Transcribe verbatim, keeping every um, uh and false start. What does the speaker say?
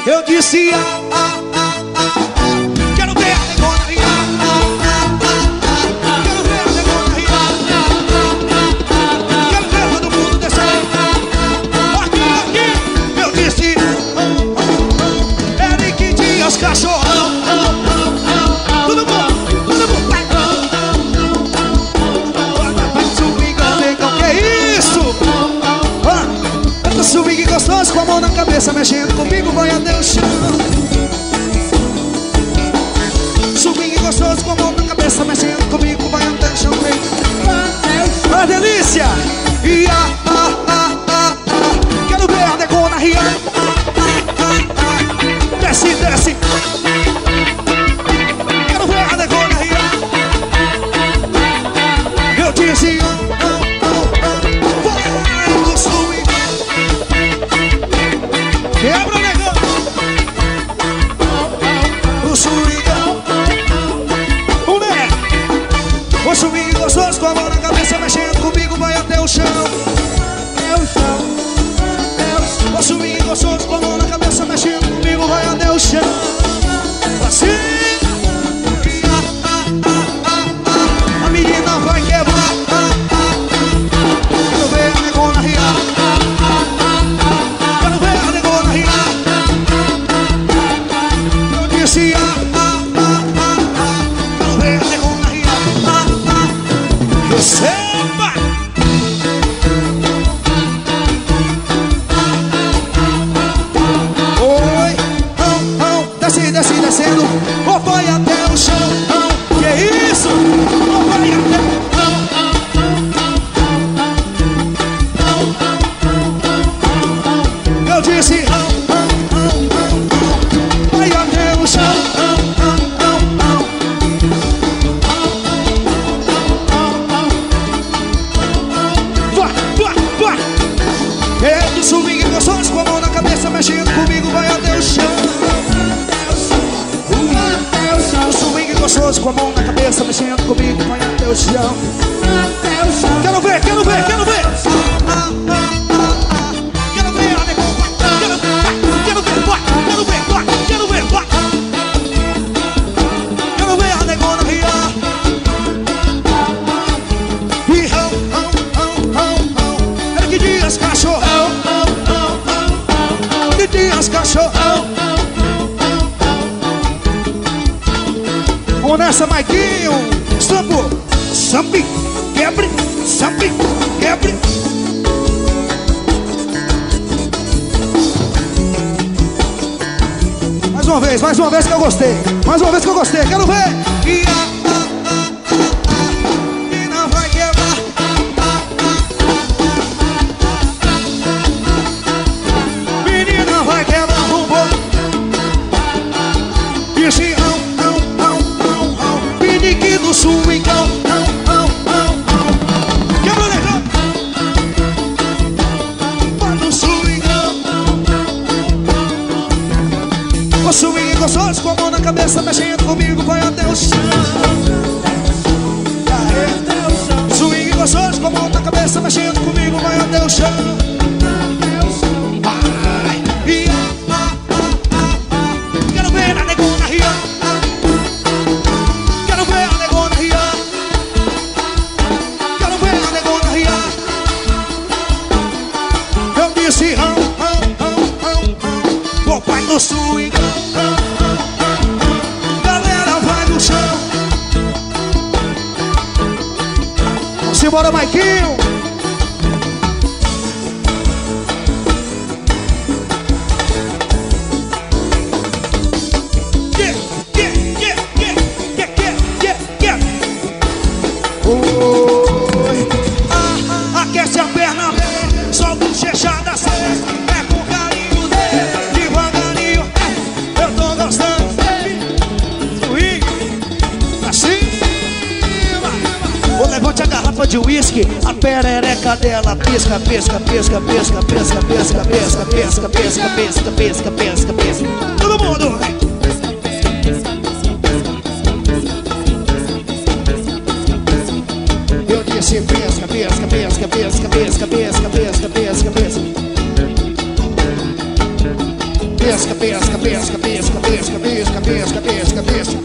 Eu disse ah, ah, ah, ah, ah. Quero ver a negona riar. Quero ver a negona riar. Quero ver todo mundo descer. Aqui, aqui. Eu disse Eric Dias, cachorrão. Todo mundo, todo mundo. Vai swing, negão, que isso? Ah, eu tô swing gostoso com a mão na cabeça, mexendo comigo, vai até o chão. Swing gostoso com a mão na cabeça, mexendo comigo, vai até o chão. Ah, delícia! E ah, ah, ah, ah, ah. Quero ver a negona riar. Desce, desce. Quero ver a negona riar. Eu disse oh, oh, oh, oh. Vai no swing. Quebra, negão. O swingão. O né? O swing gostoso com a mão na cabeça, mexendo comigo, vai até o chão. Até o chão. O swing gostoso com a mão na cabeça, mexendo comigo, vai até o chão. Assim. Ah, ah, ah, ah, ah. A menina vai quebrar. Ah, ah. Quero ver a negona riar. Quero ver a negona riar. Eu disse ah, ah, ah, ah, ah. Quero ver a negona riar. Ah, ah. Receba! Oi, oh, oh. Desce, desce, descendo. Oh, vai até o chão. Oh, que isso? Oh, vai até. Eu disse oh, oh, oh, oh, oh. Vai até o chão. Oh, oh, oh, oh. Vai, vai, vai. É do swing gostoso com a mão na cabeça, mexendo comigo, vai até o chão. O swing gostoso com a mão na cabeça, mexendo comigo, vai até o chão. Quero ver, quero ver, quero ver. Ah, ah, ah, ah, ah. Quero ver a negona. Quero ver, quero ver, vai. Quero ver, vai. Quero ver, vai. Quero ver a negona riar. E oh, oh, oh, oh, oh. Eric Dias, cachorrão. Eric Dias, cachorrão. Vamos nessa, Maiquinho. Sampo, sampi, quebre, sampi, quebre. Mais uma vez, mais uma vez que eu gostei. Mais uma vez que eu gostei, quero ver. E ah, ah, ah, ah, ah. E não vai quebrar. Menina vai quebrar o bumbum. E se não, não, não, não, não. Pinique do swingão. Não, não, não, não. Quebra, negão. Vai no swingão. O swing gostoso com a mão na cabeça, mexendo comigo, vai até o chão. Swing gostoso com a mão na cabeça, mexendo comigo, vai até o chão. Vai. E ah, ah, ah, ah, ah. Quero ver a negona riar. Quero ver a negona riar. Quero ver a negona riar. Eu disse oh, oh, oh, oh, oh. O pai do swing. Galera vai no chão. Simbora, Maiquinho. Yeah, yeah, yeah, yeah, yeah, yeah, yeah, yeah. Oi. Ah, aquece a perna bem, solta o chechada séria. É com carinho dele, devagarinho. Eu tô gostando. Swing, pra cima. Ou levante a garrafa de uísque, a perereca dela pisca, pisca, pisca, pisca, pisca, pisca, pisca, pisca, pisca, pisca, pisca, pisca, pisca. Todo mundo, vem. Eu disse pisca, pisca, pisca, pisca, pisca, pisca, pisca, pisca, pisca. Pisca, pisca. cabeça, cabeça, cabeça, cabeça, cabeça, cabeça, cabeça.